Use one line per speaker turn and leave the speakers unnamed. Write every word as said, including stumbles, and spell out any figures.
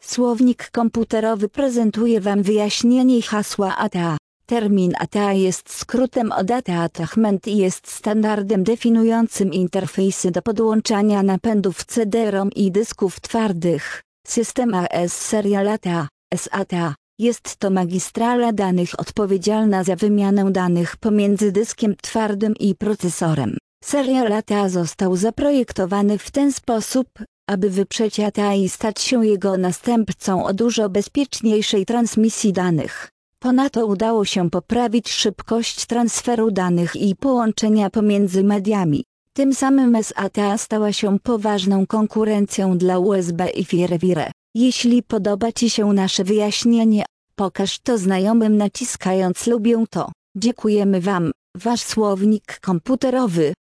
Słownik komputerowy prezentuje Wam wyjaśnienie hasła A T A. Termin A T A jest skrótem od Attachment i jest standardem definiującym interfejsy do podłączania napędów C D-ROM i dysków twardych. System A S Serial A T A, S A T A. Jest to magistrala danych odpowiedzialna za wymianę danych pomiędzy dyskiem twardym i procesorem. Serial A T A został zaprojektowany w ten sposób, aby wyprzeć A T A i stać się jego następcą o dużo bezpieczniejszej transmisji danych. Ponadto udało się poprawić szybkość transferu danych i połączenia pomiędzy mediami. Tym samym S A T A stała się poważną konkurencją dla U S B i FireWire. Jeśli podoba Ci się nasze wyjaśnienie, pokaż to znajomym naciskając lubię to. Dziękujemy Wam, Wasz słownik komputerowy.